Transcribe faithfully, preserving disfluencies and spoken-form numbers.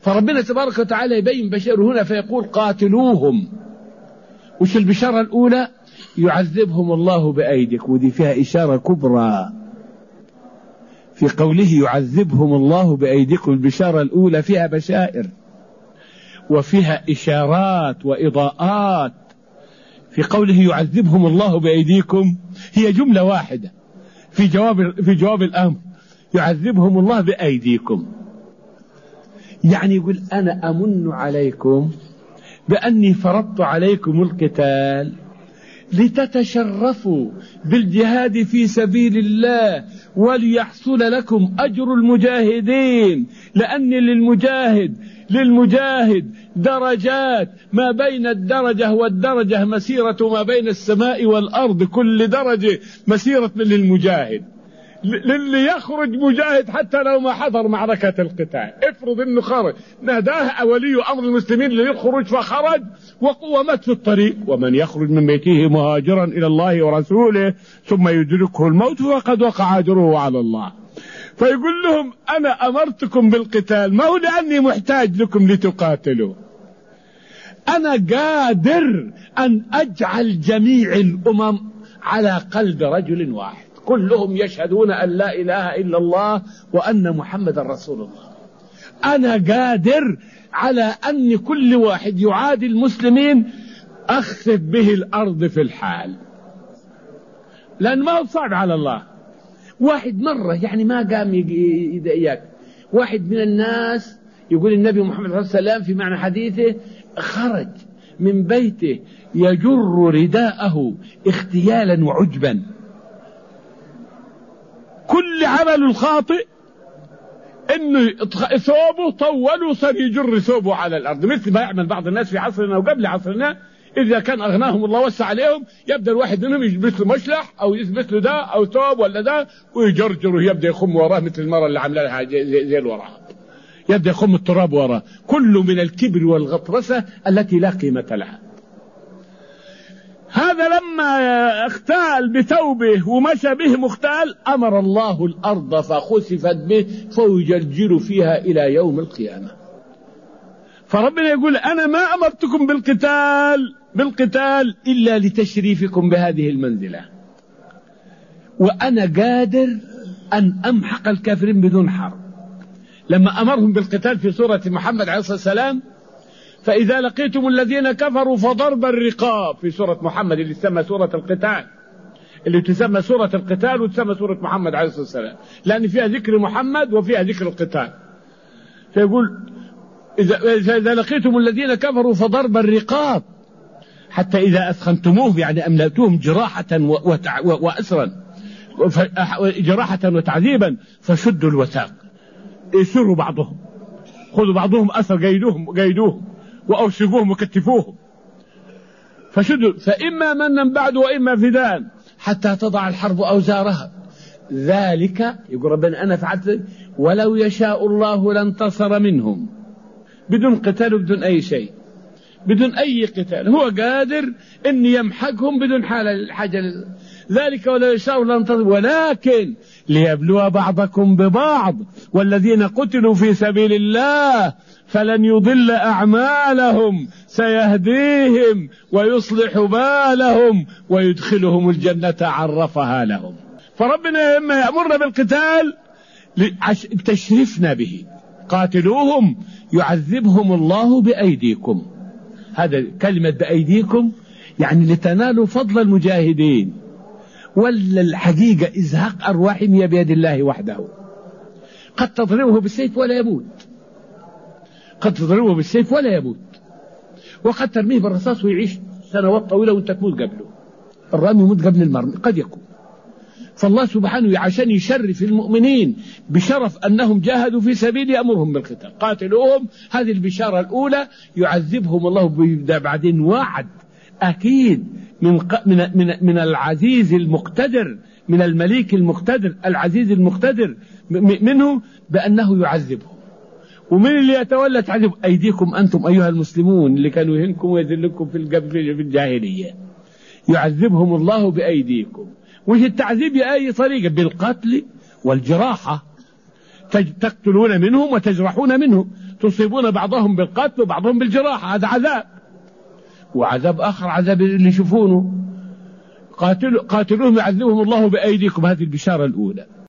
فربنا تبارك وتعالى يبين بشر هنا فيقول قاتلوهم. وش البشارة الأولى؟ يعذبهم الله بأيديكم، ودي فيها إشارة كبرى في قوله يعذبهم الله بأيديكم. البشارة الأولى فيها بشائر وفيها إشارات وإضاءات. في قوله يعذبهم الله بأيديكم هي جملة واحدة في جواب في جواب الأمر، يعذبهم الله بأيديكم، يعني يقول أنا أمن عليكم بأني فرضت عليكم القتال لتتشرفوا بالجهاد في سبيل الله وليحصل لكم أجر المجاهدين، لأن للمجاهد للمجاهد درجات، ما بين الدرجة والدرجة مسيرة ما بين السماء والأرض، كل درجة مسيرة للمجاهد. للي يخرج مجاهد حتى لو ما حضر معركة القتال، افرض انه خرج ناداه ولي امر المسلمين للخروج فخرج وقومت في الطريق، ومن يخرج من بيته مهاجرا الى الله ورسوله ثم يدركه الموت فقد وقع اجره على الله. فيقول لهم انا امرتكم بالقتال ما هو لاني محتاج لكم لتقاتلوا، انا قادر ان اجعل جميع الامم على قلب رجل واحد، كلهم يشهدون أن لا إله إلا الله وأن محمد رسول الله. أنا قادر على أن كل واحد يعادي المسلمين أخسف به الأرض في الحال، لأن ما هو صعب على الله. واحد مرة يعني ما قام يدعيك، واحد من الناس يقول النبي محمد صلى الله عليه وسلم في معنى حديثه خرج من بيته يجر رداءه اختيالا وعجبا، كل عمل الخاطئ انه ثوبه طول وصار يجر ثوبه على الارض، مثل ما يعمل بعض الناس في عصرنا وقبل عصرنا. اذا كان اغناهم الله وسع عليهم يبدا الواحد منهم يلبس له مشلح او يلبس له ده او ثوب ولا ده ويجرجر ويبدا يخم وراه مثل المره اللي عامله لها زي, زي الوراء، يبدا يخم التراب وراه، كله من الكبر والغطرسه التي لا قيمه لها. هذا لما اختال بثوبه ومشى به مختال أمر الله الأرض فخسفت به فيجرجر فيها إلى يوم القيامة. فربنا يقول أنا ما أمرتكم بالقتال بالقتال إلا لتشريفكم بهذه المنزلة، وأنا قادر أن أمحق الكافرين بدون حرب. لما أمرهم بالقتال في سورة محمد عليه الصلاة والسلام فإذا لقيتم الذين كفروا فضرب الرقاب، في سورة محمد اللي تسمى سورة القتال، اللي تسمى سورة القتال وتسمى سورة محمد عليه الصلاة والسلام، لأن فيها ذكر محمد وفيها ذكر القتال. فيقول إذا, إذا لقيتم الذين كفروا فضرب الرقاب حتى إذا أثخنتموهم، يعني أملأتوهم جراحة وأسرا جراحة وتعذيبا فشدوا الوثاق، يسروا بعضهم، خذوا بعضهم أسر قيدوهم قيدوهم وأوثقوهم وكتفوهم فشدوا، فإما منا بعد وإما فداء حتى تضع الحرب أوزارها. ذلك يقول ربنا أنا فعلت ولو يشاء الله لانتصر منهم، بدون قتال وبدون أي شيء، بدون أي قتال، هو قادر أن يمحقهم بدون حاجة. ذلك ولو يشاء لانتصر ولكن ليبلو بعضكم ببعض والذين قتلوا في سبيل الله فلن يضل أعمالهم سيهديهم ويصلح بالهم ويدخلهم الجنة عرفها لهم. فربنا إما يأمرنا بالقتال تشرفنا به، قاتلوهم يعذبهم الله بأيديكم. هذا كلمة بأيديكم يعني لتنالوا فضل المجاهدين، ولا الحقيقة إزهاق أرواحهم هي بيد الله وحده. قد تضربه بالسيف ولا يموت، قد تضربه بالسيف ولا يموت، وقد ترميه بالرصاص ويعيش سنوات طويلة وانت تموت قبله. الرامي يموت قبل المرمي قد يكون. فالله سبحانه عشان يشرف المؤمنين بشرف أنهم جاهدوا في سبيل يأمرهم بالقتال قاتلوهم. هذه البشارة الأولى يعذبهم الله بعدين وعد أكيد من من من من العزيز المقتدر، من المليك المقتدر العزيز المقتدر منه بأنه يعذبهم. ومن اللي يتولى تعذيب؟ أيديكم أنتم أيها المسلمون اللي كانوا يهنكم ويذلكم في القبل في الجاهلية، يعذبهم الله بأيديكم. وش التعذيب بأي طريقة؟ بالقتل والجراحة، تقتلون منهم وتجرحون منهم، تصيبون بعضهم بالقتل وبعضهم بالجراحة، هذا عذاب. وعذاب آخر عذاب اللي يشوفونه، قاتلوا قاتلوهم يعذبهم الله بأيديكم، هذه البشارة الأولى.